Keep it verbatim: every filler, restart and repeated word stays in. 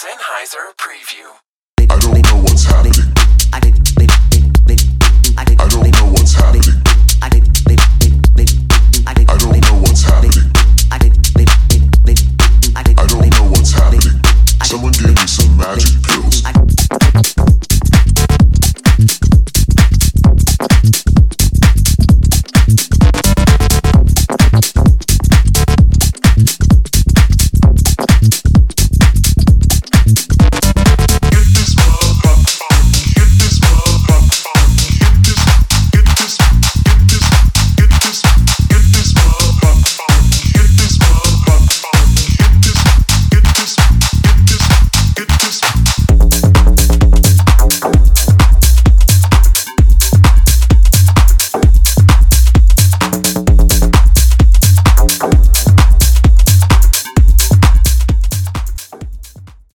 Sennheiser preview. I don't know what's happening. I don't know what's happening. I don't know what's happening. I don't know what's happening. Someone gave me some magic pills.